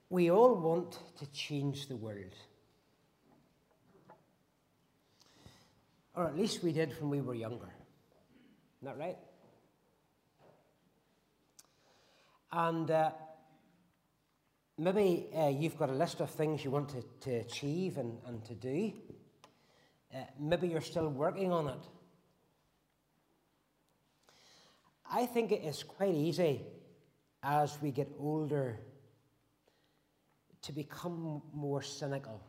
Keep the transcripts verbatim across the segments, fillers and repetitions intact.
We all want to change the world. Or at least we did when we were younger. Isn't that right? And uh, maybe uh, you've got a list of things you want to, to achieve and, and to do. Uh, maybe you're still working on it. I think it is quite easy as we get older to become more cynical,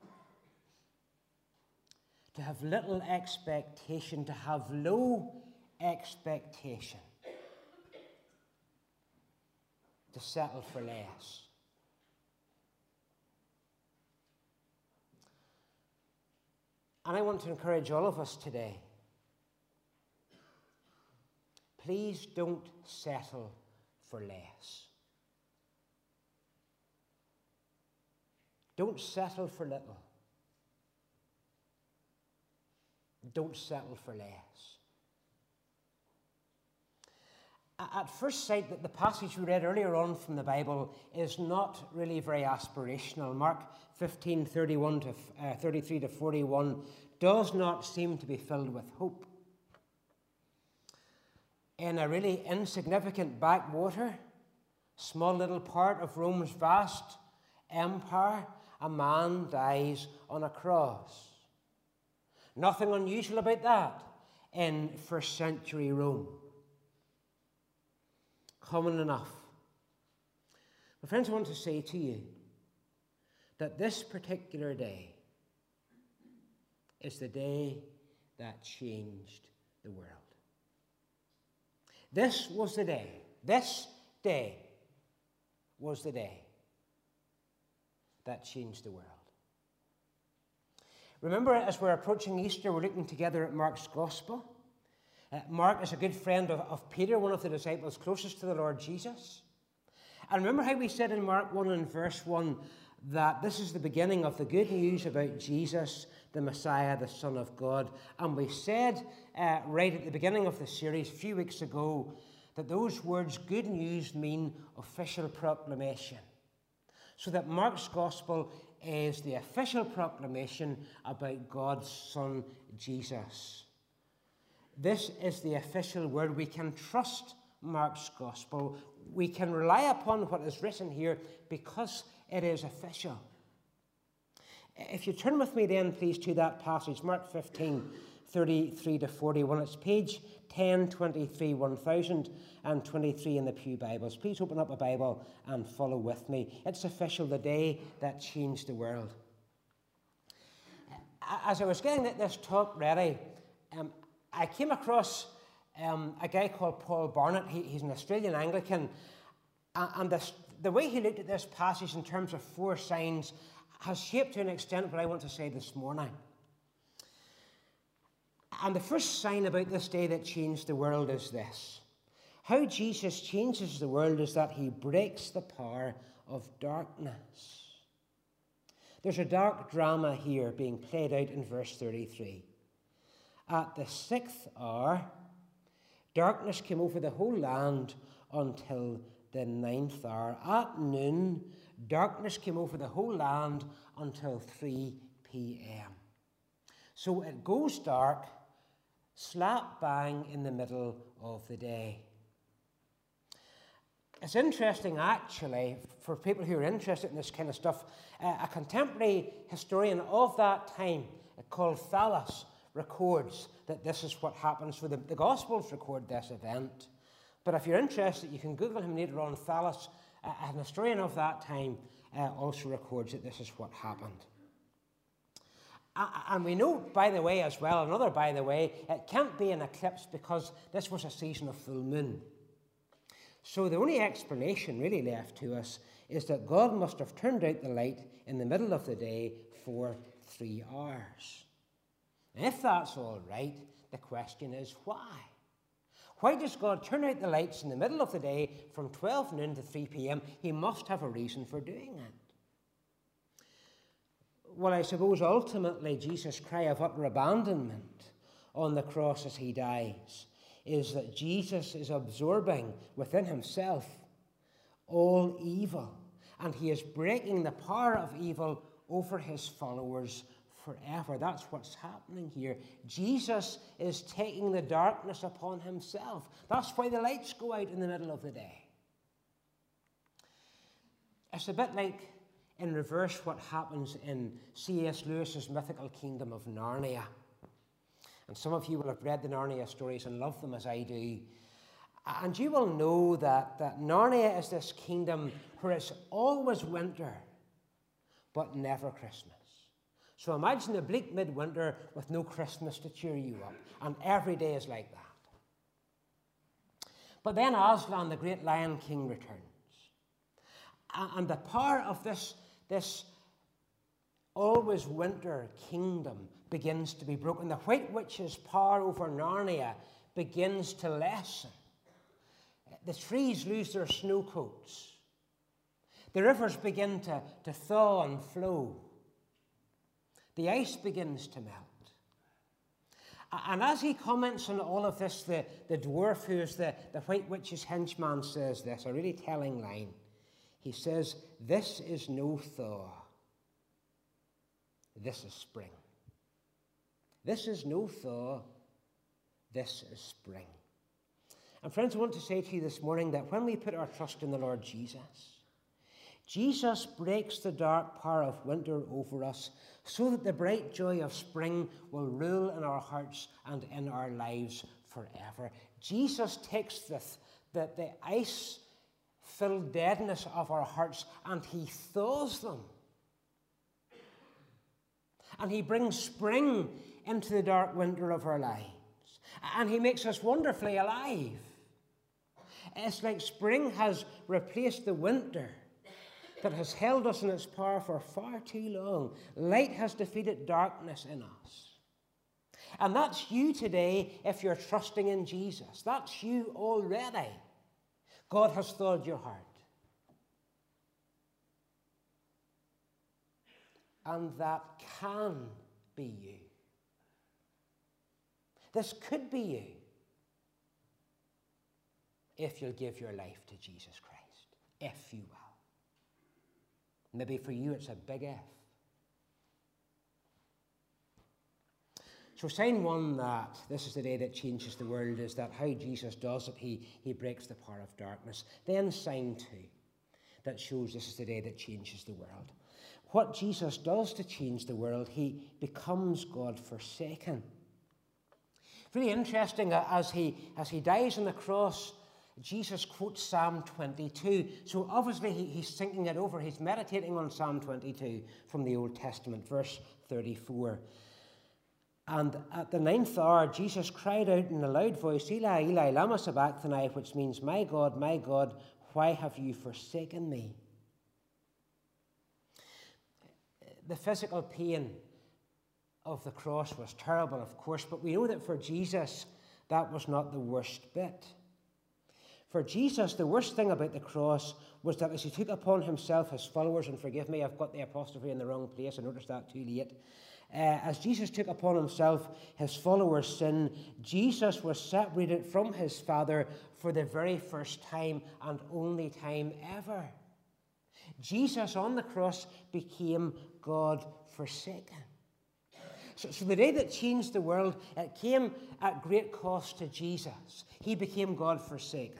to have little expectation, to have low expectation, to settle for less. And I want to encourage all of us today, please don't settle for less. Don't settle for little. Don't settle for less. At first sight, that the passage we read earlier on from the Bible is not really very aspirational. Mark fifteen, thirty-one to, uh, thirty-three to forty-one does not seem to be filled with hope. In a really insignificant backwater, small little part of Rome's vast empire, a man dies on a cross. Nothing unusual about that in first century Rome. Common enough. My friends, I want to say to you that this particular day is the day that changed the world. This was the day, this day was the day that changed the world. Remember, as we're approaching Easter, we're looking together at Mark's Gospel. Uh, Mark is a good friend of, of Peter, one of the disciples closest to the Lord Jesus. And remember how we said in Mark one and verse one that this is the beginning of the good news about Jesus, the Messiah, the Son of God. And we said uh, right at the beginning of the series a few weeks ago that those words, good news, mean official proclamation. So that Mark's Gospel is the official proclamation about God's Son, Jesus. This is the official word. We can trust Mark's Gospel. We can rely upon what is written here because it is official. If you turn with me then, please, to that passage, Mark fifteen, thirty-three to forty-one. It's page ten twenty-three, one thousand twenty-three in the Pew Bibles. Please open up a Bible and follow with me. It's official, the day that changed the world. As I was getting this talk ready, um, I came across um, a guy called Paul Barnett. He, he's an Australian Anglican. And this, the way he looked at this passage in terms of four signs has shaped to an extent what I want to say this morning. And the first sign about this day that changed the world is this. How Jesus changes the world is that he breaks the power of darkness. There's a dark drama here being played out in verse thirty-three. At the sixth hour, darkness came over the whole land until the ninth hour. At noon, darkness came over the whole land until three p.m. So it goes dark, slap bang in the middle of the day. It's interesting, actually, for people who are interested in this kind of stuff, uh, a contemporary historian of that time called Thallus records that this is what happens. So the, the Gospels record this event. But if you're interested, you can Google him later on. Thallus, uh, an historian of that time, uh, also records that this is what happened. Uh, and we know, by the way, as well, another by the way, it can't be an eclipse because this was a season of full moon. So the only explanation really left to us is that God must have turned out the light in the middle of the day for three hours. And if that's all right, the question is why? Why does God turn out the lights in the middle of the day from twelve noon to three p.m.? He must have a reason for doing it. Well, I suppose ultimately Jesus' cry of utter abandonment on the cross as he dies is that Jesus is absorbing within himself all evil and he is breaking the power of evil over his followers forever. That's what's happening here. Jesus is taking the darkness upon himself. That's why the lights go out in the middle of the day. It's a bit like, in reverse, what happens in C S Lewis's mythical kingdom of Narnia. And some of you will have read the Narnia stories and love them as I do. And you will know that, that Narnia is this kingdom where it's always winter, but never Christmas. So imagine a bleak midwinter with no Christmas to cheer you up. And every day is like that. But then Aslan, the great Lion King, returns. And the power of this, this always winter kingdom begins to be broken. The White Witch's power over Narnia begins to lessen. The trees lose their snow coats. The rivers begin to, to thaw and flow. The ice begins to melt. And as he comments on all of this, the, the dwarf who is the, the White Witch's henchman says this, a really telling line. He says, "This is no thaw. This is spring. This is no thaw. This is spring." And friends, I want to say to you this morning that when we put our trust in the Lord Jesus, Jesus breaks the dark power of winter over us so that the bright joy of spring will rule in our hearts and in our lives forever. Jesus takes the, the, the ice-filled deadness of our hearts and he thaws them. And he brings spring into the dark winter of our lives. And he makes us wonderfully alive. It's like spring has replaced the winter that has held us in its power for far too long. Light has defeated darkness in us. And that's you today if you're trusting in Jesus. That's you already. God has thawed your heart. And that can be you. This could be you if you'll give your life to Jesus Christ. If you will. Maybe for you it's a big if. So sign one that this is the day that changes the world is that how Jesus does it, he, he breaks the power of darkness. Then sign two that shows this is the day that changes the world. What Jesus does to change the world, he becomes God forsaken. Really interesting, as he, as he dies on the cross, Jesus quotes Psalm twenty-two. So obviously he, he's thinking it over. He's meditating on Psalm twenty-two from the Old Testament, verse thirty-four. And at the ninth hour, Jesus cried out in a loud voice, "Eli, Eli, lama sabachthani," which means, "My God, my God, why have you forsaken me?" The physical pain of the cross was terrible, of course, but we know that for Jesus, that was not the worst bit. For Jesus, the worst thing about the cross was that as he took upon himself his followers, and forgive me, I've got the apostrophe in the wrong place, I noticed that too late. Uh, as Jesus took upon himself his followers' sin, Jesus was separated from his Father for the very first time and only time ever. Jesus on the cross became God forsaken. So, so the day that changed the world, it came at great cost to Jesus. He became God forsaken.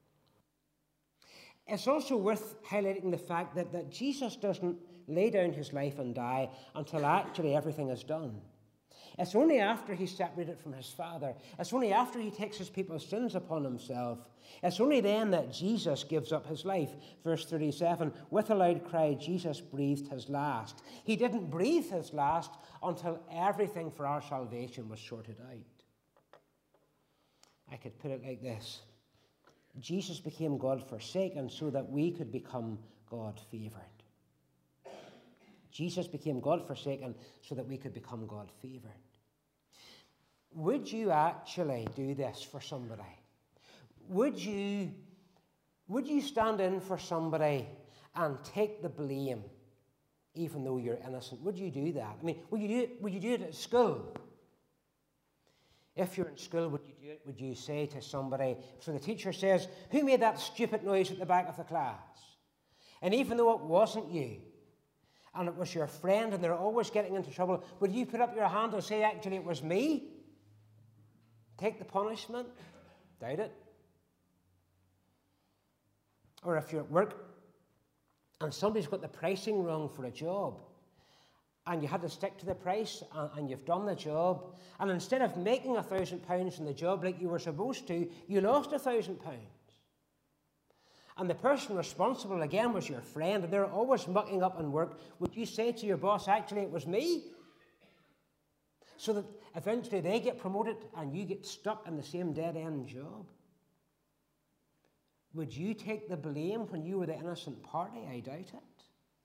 It's also worth highlighting the fact that, that Jesus doesn't lay down his life and die until actually everything is done. It's only after he's separated from his Father. It's only after he takes his people's sins upon himself. It's only then that Jesus gives up his life. Verse thirty-seven, with a loud cry, Jesus breathed his last. He didn't breathe his last until everything for our salvation was sorted out. I could put it like this. Jesus became God forsaken so that we could become God favored. Jesus became God forsaken so that we could become God favored. Would you actually do this for somebody? Would you, would you stand in for somebody and take the blame even though you're innocent? Would you do that? I mean, would you do it, would you do it at school? If you're in school, would you do it? Would you say to somebody, so the teacher says, "Who made that stupid noise at the back of the class?" And even though it wasn't you, and it was your friend, and they're always getting into trouble, would you put up your hand and say, actually, it was me? Take the punishment? Doubt it. Or if you're at work and somebody's got the pricing wrong for a job, and you had to stick to the price, and, and you've done the job, and instead of making a thousand pounds in the job like you were supposed to, you lost a thousand pounds. And the person responsible, again, was your friend, and they're always mucking up in work. Would you say to your boss, actually, it was me? So that eventually they get promoted and you get stuck in the same dead-end job. Would you take the blame when you were the innocent party? I doubt it.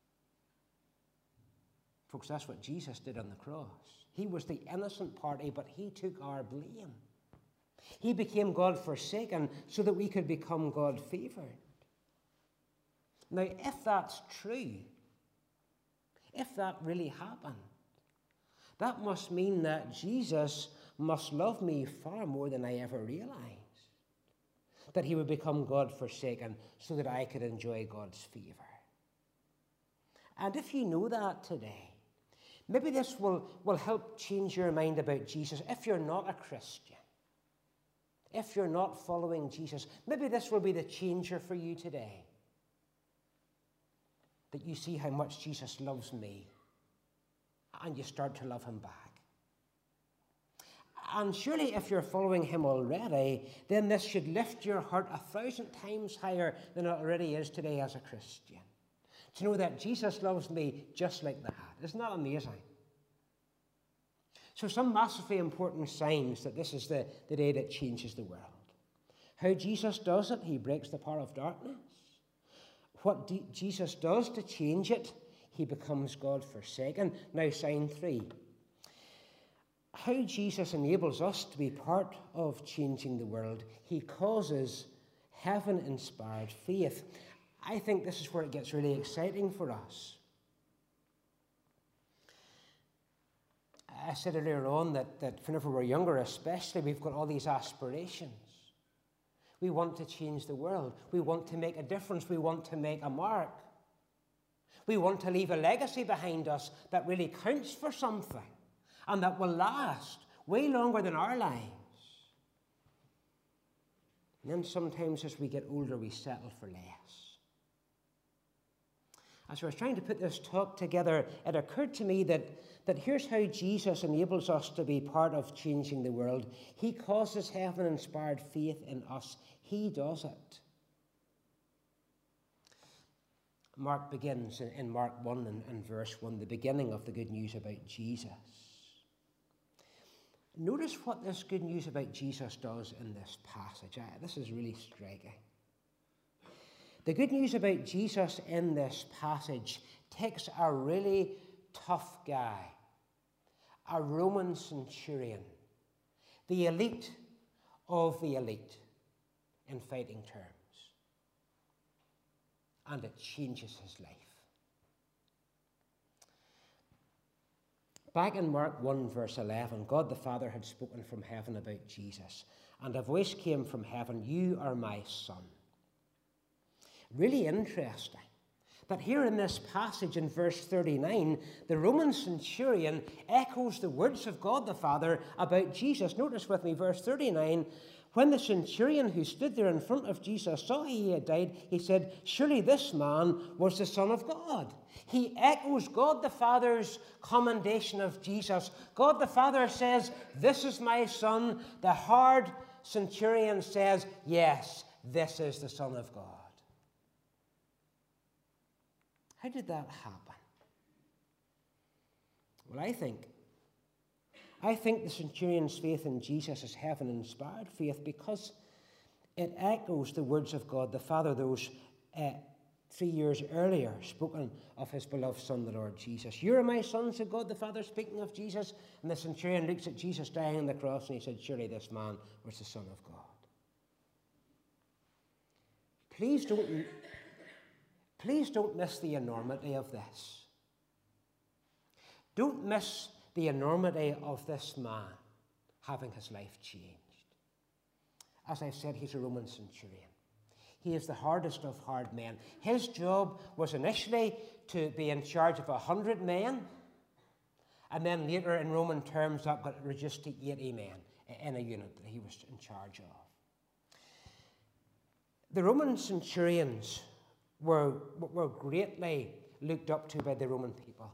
Folks, that's what Jesus did on the cross. He was the innocent party, but he took our blame. He became God-forsaken so that we could become God-favored. Now, if that's true, if that really happened, that must mean that Jesus must love me far more than I ever realized. That he would become God-forsaken so that I could enjoy God's favor. And if you know that today, maybe this will, will help change your mind about Jesus. If you're not a Christian, if you're not following Jesus, maybe this will be the changer for you today. That you see how much Jesus loves me, and you start to love him back. And surely if you're following him already, then this should lift your heart a thousand times higher than it already is today as a Christian. To know that Jesus loves me just like that. Isn't that amazing? So some massively important signs that this is the, the day that changes the world. How Jesus does it, he breaks the power of darkness. What D- Jesus does to change it, he becomes God-forsaken. Now, sign three. How Jesus enables us to be part of changing the world. He causes heaven-inspired faith. I think this is where it gets really exciting for us. I said earlier on that, that whenever we're younger especially, we've got all these aspirations. We want to change the world. We want to make a difference. We want to make a mark. We want to leave a legacy behind us that really counts for something and that will last way longer than our lives. And then sometimes as we get older, we settle for less. As I was trying to put this talk together, it occurred to me that, that here's how Jesus enables us to be part of changing the world. He causes heaven-inspired faith in us. He does it. Mark begins in, in Mark one and, and verse one, the beginning of the good news about Jesus. Notice what this good news about Jesus does in this passage. I, this is really striking. The good news about Jesus in this passage takes a really tough guy, a Roman centurion, the elite of the elite in fighting terms, and it changes his life. Back in Mark one, verse eleven, God the Father had spoken from heaven about Jesus, and a voice came from heaven, "You are my Son." Really interesting that here in this passage in verse thirty-nine, the Roman centurion echoes the words of God the Father about Jesus. Notice with me verse thirty-nine, when the centurion who stood there in front of Jesus saw he had died, he said, "Surely this man was the Son of God." He echoes God the Father's commendation of Jesus. God the Father says, "This is my Son." The hard centurion says, "Yes, this is the Son of God." How did that happen? Well, I think, I think the centurion's faith in Jesus is heaven-inspired faith because it echoes the words of God the Father, those uh, three years earlier spoken of his beloved Son, the Lord Jesus. "You are my Son," said God the Father, speaking of Jesus. And the centurion looks at Jesus dying on the cross and he said, "Surely this man was the Son of God." Please don't... Please don't miss the enormity of this. Don't miss the enormity of this man having his life changed. As I've said, he's a Roman centurion. he is the hardest of hard men. His job was initially to be in charge of a hundred men, and then later in Roman terms that got reduced to eighty men in a unit that he was in charge of. The Roman centurions were, were greatly looked up to by the Roman people.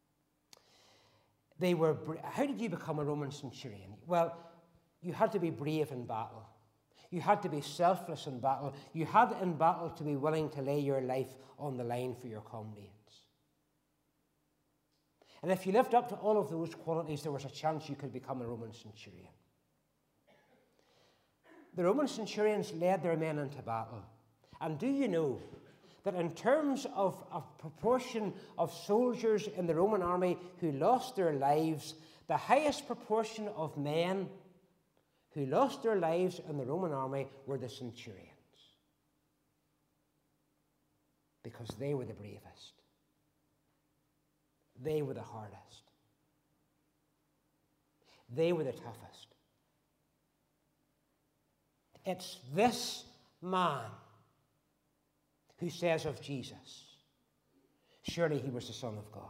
They were, how did you become a Roman centurion? Well, you had to be brave in battle. You had to be selfless in battle. You had in battle to be willing to lay your life on the line for your comrades. And if you lived up to all of those qualities, there was a chance you could become a Roman centurion. The Roman centurions led their men into battle. And do you know that in terms of a proportion of soldiers in the Roman army who lost their lives, the highest proportion of men who lost their lives in the Roman army were the centurions? Because they were the bravest. They were the hardest. They were the toughest. It's this man who says of Jesus, surely he was the Son of God.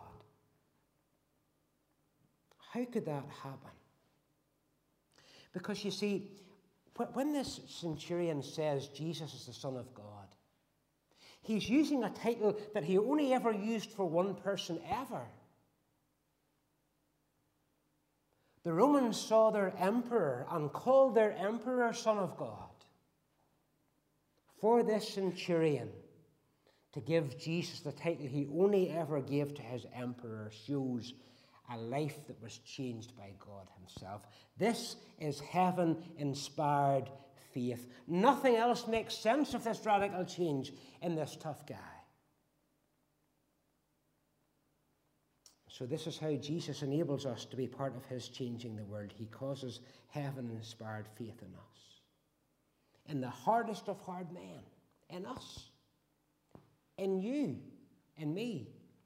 How could that happen? Because you see, when this centurion says Jesus is the Son of God, he's using a title that he only ever used for one person ever. The Romans saw their emperor and called their emperor Son of God. For this centurion to give Jesus the title he only ever gave to his emperor shows a life that was changed by God himself. This is heaven-inspired faith. Nothing else makes sense of this radical change in this tough guy. So this is how Jesus enables us to be part of his changing the world. He causes heaven-inspired faith in us. In the hardest of hard men, in us, in you, in me.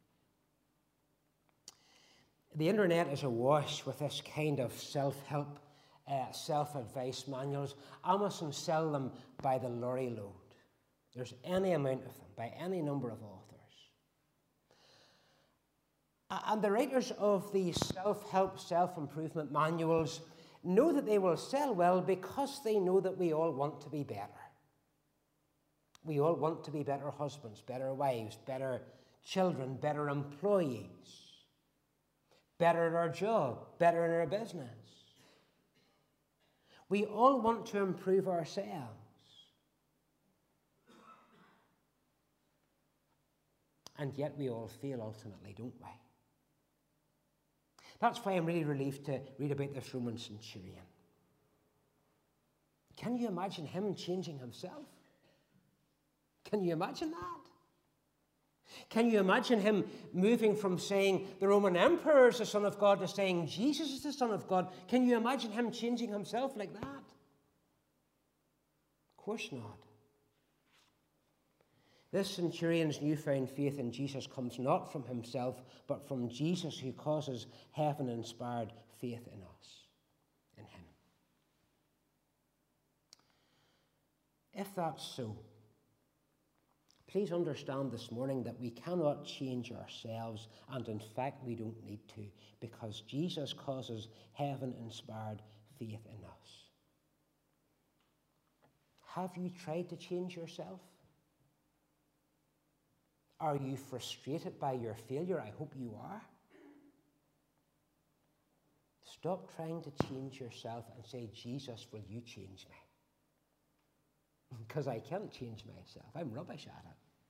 The internet is awash with this kind of self-help, uh, self-advice manuals. Amazon sell them by the lorry load. There's any amount of them, by any number of authors. And the writers of these self-help, self-improvement manuals know that they will sell well because they know that we all want to be better. We all want to be better husbands, better wives, better children, better employees, better at our job, better in our business. We all want to improve ourselves. And yet we all fail ultimately, don't we? That's why I'm really relieved to read about this Roman centurion. Can you imagine him changing himself? Can you imagine that? Can you imagine him moving from saying the Roman emperor is the Son of God to saying Jesus is the Son of God? Can you imagine him changing himself like that? Of course not. This centurion's newfound faith in Jesus comes not from himself, but from Jesus, who causes heaven-inspired faith in us, in him. If that's so, please understand this morning that we cannot change ourselves, and in fact we don't need to, because Jesus causes heaven-inspired faith in us. Have you tried to change yourself? Are you frustrated by your failure? I hope you are. Stop trying to change yourself and say, Jesus, will you change me? Because I can't change myself. I'm rubbish at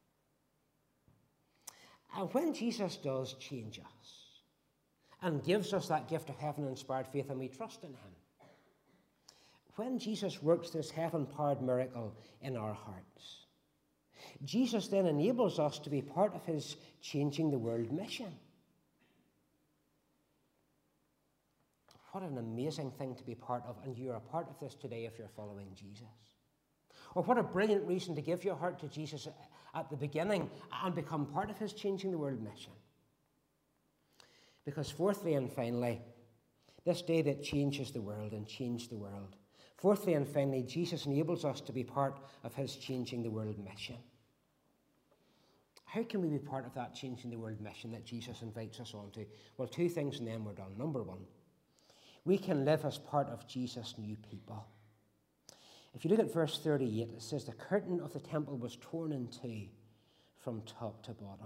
it. And when Jesus does change us and gives us that gift of heaven-inspired faith, and we trust in him, when Jesus works this heaven-powered miracle in our hearts, Jesus then enables us to be part of his changing the world mission. What an amazing thing to be part of, and you're a part of this today if you're following Jesus. Or what a brilliant reason to give your heart to Jesus at the beginning and become part of his changing the world mission. Because fourthly and finally, this day that changes the world and changed the world, Fourthly and finally, Jesus enables us to be part of his changing the world mission. How can we be part of that changing the world mission that Jesus invites us onto? Well, two things and then we're done. Number one, we can live as part of Jesus' new people. If you look at verse thirty-eight, it says, the curtain of the temple was torn in two from top to bottom.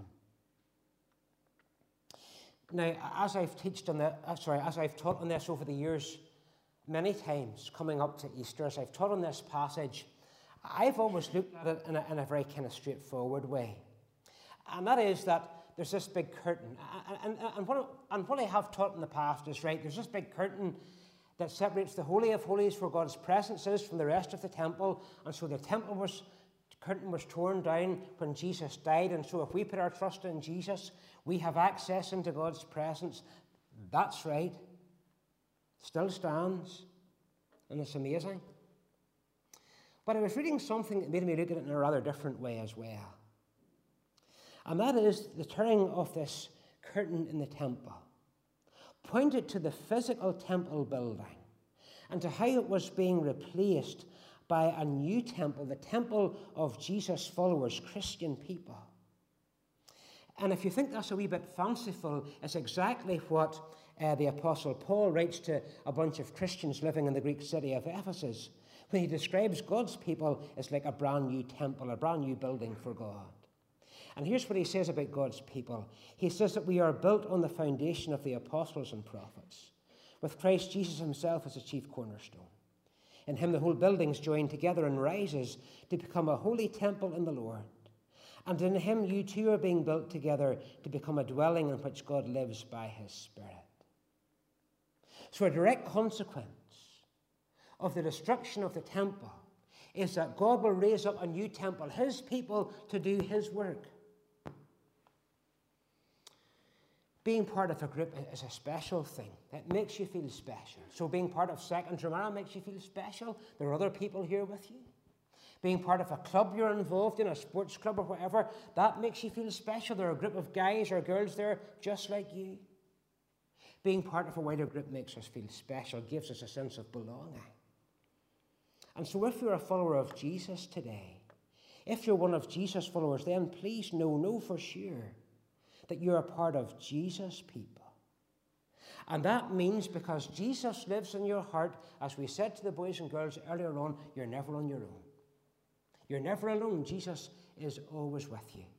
Now, as I've taught on that, uh, sorry, as I've taught on this over the years, many times coming up to Easter, as I've taught on this passage, I've always looked at it in a, in a very kind of straightforward way. And that is that there's this big curtain. And, and, and, what, and what I have taught in the past is, right, there's this big curtain that separates the Holy of Holies where God's presence is from the rest of the temple. And so the temple was, the curtain was torn down when Jesus died. And so if we put our trust in Jesus, we have access into God's presence. That's right. Still stands. And it's amazing. But I was reading something that made me look at it in a rather different way as well. And that is the tearing of this curtain in the temple pointed to the physical temple building and to how it was being replaced by a new temple, the temple of Jesus' followers, Christian people. And if you think that's a wee bit fanciful, it's exactly what uh, the Apostle Paul writes to a bunch of Christians living in the Greek city of Ephesus when he describes God's people as like a brand new temple, a brand new building for God. And here's what he says about God's people. He says that we are built on the foundation of the apostles and prophets, with Christ Jesus himself as the chief cornerstone. In him the whole building's joined together and rises to become a holy temple in the Lord. And in him you too are being built together to become a dwelling in which God lives by his Spirit. So a direct consequence of the destruction of the temple is that God will raise up a new temple, his people, to do his work. Being part of a group is a special thing. It makes you feel special. So being part of Second Dromara makes you feel special. There are other people here with you. Being part of a club you're involved in, a sports club or whatever, that makes you feel special. There are a group of guys or girls there just like you. Being part of a wider group makes us feel special, gives us a sense of belonging. And so if you're a follower of Jesus today, if you're one of Jesus' followers, then please know, know for sure that you're a part of Jesus' people. And that means because Jesus lives in your heart, as we said to the boys and girls earlier on, you're never on your own. You're never alone. Jesus is always with you.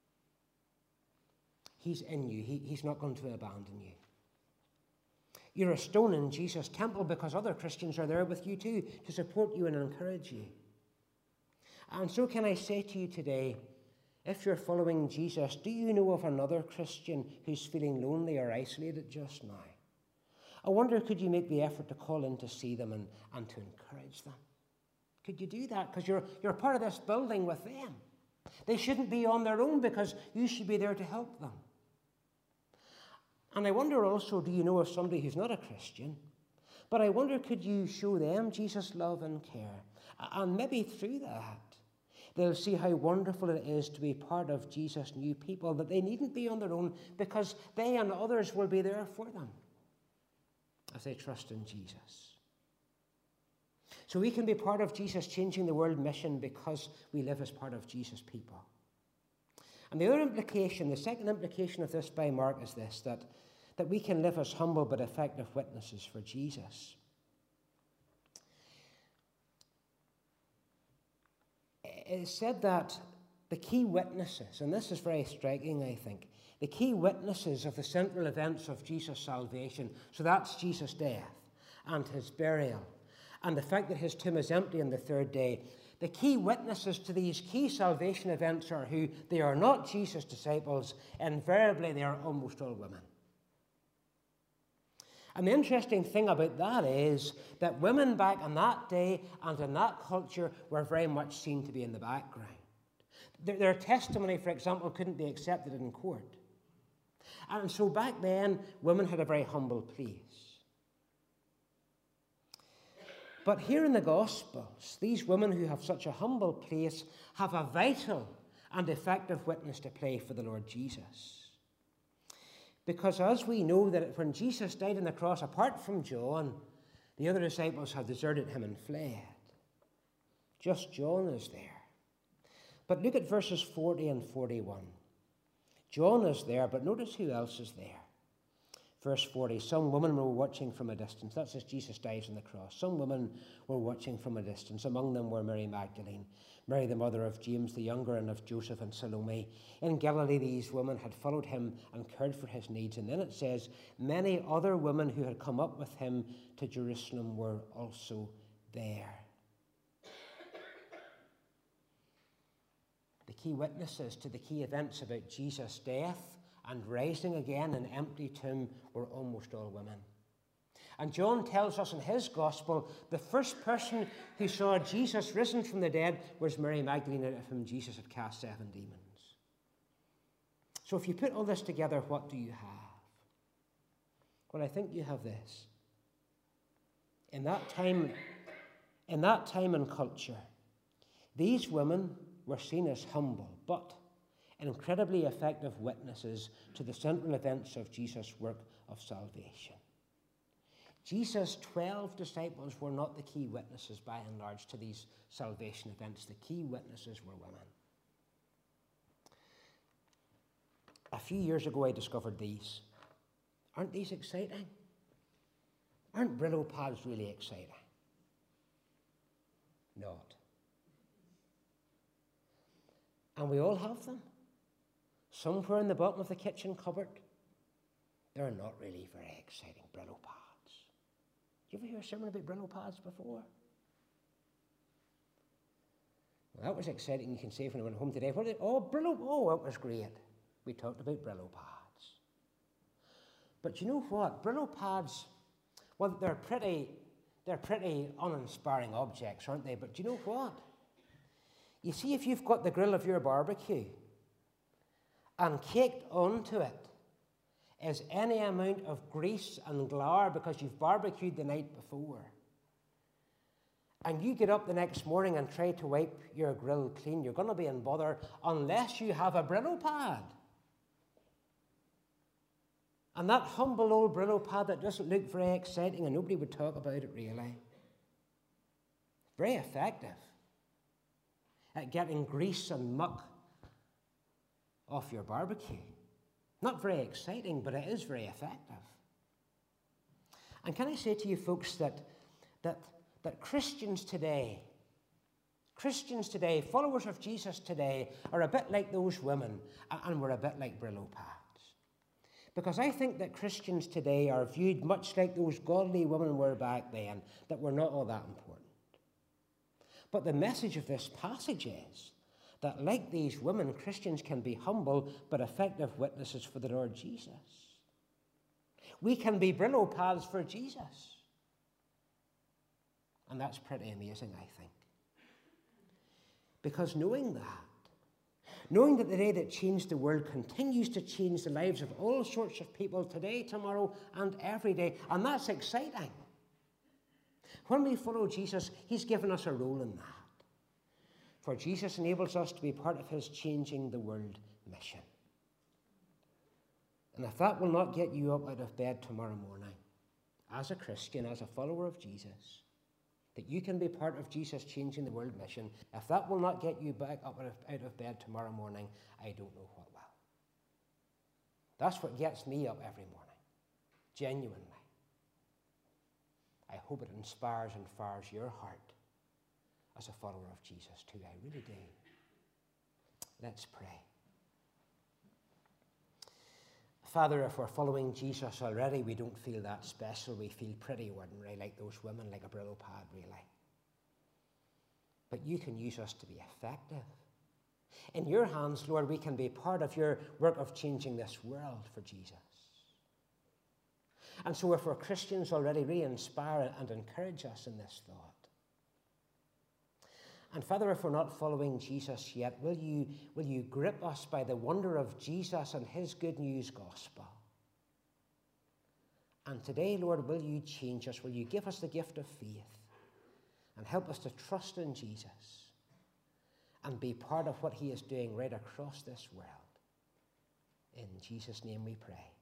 He's in you. He, he's not going to abandon you. You're a stone in Jesus' temple because other Christians are there with you too to support you and encourage you. And so can I say to you today, if you're following Jesus, do you know of another Christian who's feeling lonely or isolated just now? I wonder, could you make the effort to call in to see them and, and to encourage them? Could you do that? Because you're, you're part of this building with them. They shouldn't be on their own because you should be there to help them. And I wonder also, do you know of somebody who's not a Christian? But I wonder, could you show them Jesus' love and care? And maybe through that, they'll see how wonderful it is to be part of Jesus' new people, that they needn't be on their own because they and others will be there for them as they trust in Jesus. So we can be part of Jesus' changing the world mission because we live as part of Jesus' people. And the other implication, the second implication of this by Mark is this, that, that we can live as humble but effective witnesses for Jesus. It is said that the key witnesses, and this is very striking, I think, the key witnesses of the central events of Jesus' salvation, so that's Jesus' death and his burial, and the fact that his tomb is empty on the third day, the key witnesses to these key salvation events are who? They are not Jesus' disciples. Invariably, they are almost all women. And the interesting thing about that is that women back in that day and in that culture were very much seen to be in the background. Their, their testimony, for example, couldn't be accepted in court. And so back then, women had a very humble place. But here in the Gospels, these women who have such a humble place have a vital and effective witness to play for the Lord Jesus. Because as we know that when Jesus died on the cross, apart from John, The other disciples have deserted him and fled. Just John is there. But look at verses forty and forty-one. John is there, but notice who else is there. Verse forty, some women were watching from a distance. That's as Jesus dies on the cross. Some women were watching from a distance. Among them were Mary Magdalene, Mary the mother of James the younger and of Joseph and Salome. In Galilee these women had followed him and cared for his needs. And then it says, many other women who had come up with him to Jerusalem were also there. The key witnesses to the key events about Jesus' death and rising again in empty tomb were almost all women. And John tells us in his gospel, the first person who saw Jesus risen from the dead was Mary Magdalene, out of whom Jesus had cast seven demons. So if you put all this together, what do you have? Well, I think you have this. In that time, in that time and culture, these women were seen as humble, but incredibly effective witnesses to the central events of Jesus' work of salvation. Jesus' twelve disciples were not the key witnesses, by and large, to these salvation events. The key witnesses were women. A few years ago, I discovered these. Aren't these exciting? Aren't Brillo pads really exciting? Not. And we all have them. Somewhere in the bottom of the kitchen cupboard. They're not really very exciting, Brillo pads. Did you ever hear a sermon about Brillo pads before? Well, that was exciting, you can say, when I went home today. What did, oh, Brillo, oh, it was great. We talked about Brillo pads. But you know what? Brillo pads, well, they're pretty, they're pretty uninspiring objects, aren't they? But do you know what? You see, if you've got the grill of your barbecue and caked onto it is any amount of grease and glaur because you've barbecued the night before, and you get up the next morning and try to wipe your grill clean, you're going to be in bother unless you have a Brillo pad. And that humble old Brillo pad that doesn't look very exciting and nobody would talk about it really. Very effective at getting grease and muck off your barbecue. Not very exciting, but it is very effective. And can I say to you folks that, that, that Christians today, Christians today, followers of Jesus today, are a bit like those women, and we're a bit like Brillo pads. Because I think that Christians today are viewed much like those godly women were back then, that we're not all that important. But the message of this passage is that, like these women, Christians can be humble but effective witnesses for the Lord Jesus. We can be Brillo pads for Jesus. And that's pretty amazing, I think. Because knowing that, knowing that the day that changed the world continues to change the lives of all sorts of people today, tomorrow, and every day, and that's exciting. When we follow Jesus, he's given us a role in that. For Jesus enables us to be part of his changing the world mission. And if that will not get you up out of bed tomorrow morning, as a Christian, as a follower of Jesus, that you can be part of Jesus changing the world mission, if that will not get you back up out of bed tomorrow morning, I don't know what will. That's what gets me up every morning, genuinely. I hope it inspires and fires your heart as a follower of Jesus too. I really do. Let's pray. Father, if we're following Jesus already, we don't feel that special. We feel pretty ordinary, like those women, like a Brillo pad, really. But you can use us to be effective. In your hands, Lord, we can be part of your work of changing this world for Jesus. And so if we're Christians already, really inspire and encourage us in this thought. And Father, if we're not following Jesus yet, will you, will you grip us by the wonder of Jesus and his good news gospel? And today, Lord, will you change us? Will you give us the gift of faith and help us to trust in Jesus and be part of what he is doing right across this world? In Jesus' name we pray.